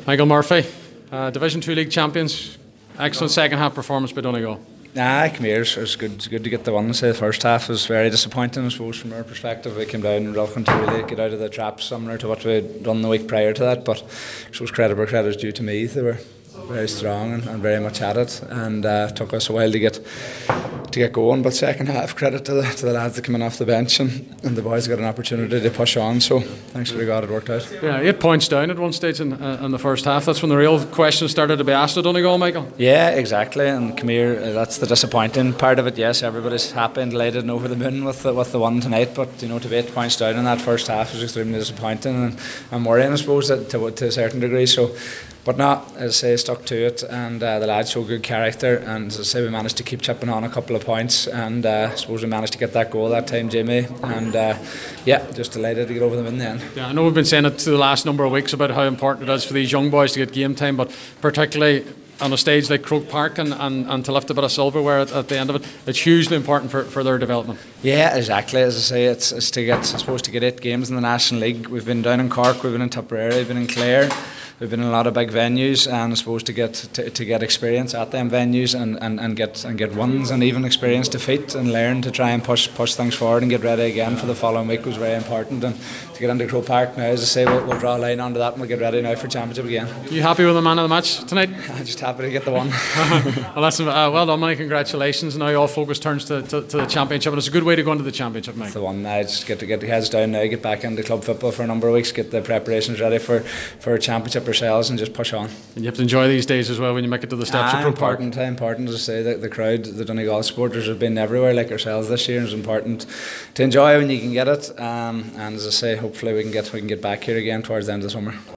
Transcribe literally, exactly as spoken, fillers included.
Michael Murphy, uh, Division Two League champions. Excellent second half performance by Donegal. Nah, come here. It was good. It's good to get the one. Say the first half was very disappointing, I suppose, from our perspective. We came down looking to really get out of the trap, similar to what we'd done the week prior to that. But I suppose credit where credit is due to me. They were very strong and, and very much at it, and uh, took us a while to get to get going. But second half, credit to the to the lads that came in off the bench, and, and the boys got an opportunity to push on. So thanks to God, it worked out. Yeah, eight points down at one stage in, uh, in the first half. That's when the real questions started to be asked of Donegal, Michael. Yeah, exactly. And come here, uh, that's the disappointing part of it. Yes, everybody's happy and delighted and over the moon with the, with the one tonight. But you know, to be eight points down in that first half was extremely disappointing, and I'm worrying, I suppose, that to, to a certain degree. So. But no, as I say, stuck to it, and uh, the lads showed good character, and as I say, we managed to keep chipping on a couple of points, and uh, I suppose we managed to get that goal that time, Jimmy, and uh, yeah, just delighted to get over them in the end. Yeah, I know we've been saying it to the last number of weeks about how important it is for these young boys to get game time, but particularly on a stage like Croke Park and, and, and to lift a bit of silverware at, at the end of it, it's hugely important for, for their development. Yeah, exactly. As I say, it's, it's to get, I suppose, to get eight games in the National League. We've been down in Cork, we've been in Tipperary, we've been in Clare. We've been in a lot of big venues, and I suppose to get to, to get experience at them venues and, and, and get and get wins and even experience defeat and learn to try and push push things forward and get ready again for the following week was very important. And to get into Croke Park now, as I say, we'll, we'll draw a line onto that and we'll get ready now for championship again. You happy with the man of the match tonight? I'm just happy to get the one. Well, listen, uh, well done, mate. Congratulations. Now all focus turns to, to, to the championship, and it's a good way to go into the championship, mate. It's the one. I just get to get the heads down now, get back into club football for a number of weeks, get the preparations ready for for a championship ourselves, and just push on. And you have to enjoy these days as well when you make it to the steps ah, of Croke Park. Important, important, as I say, the, the crowd, the Donegal supporters have been everywhere like ourselves this year, and it's important to enjoy when you can get it. Um, and as I say, hopefully we can get we can get back here again towards the end of the summer.